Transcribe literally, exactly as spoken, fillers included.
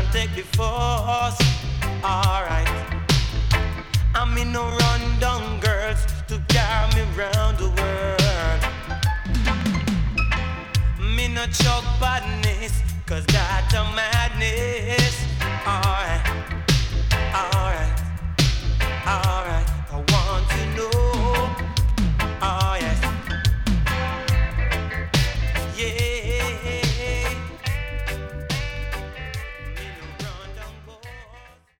take the force. Alright. I'm in no run down girls to carry me round the world. Me no choke badness, cause that a man.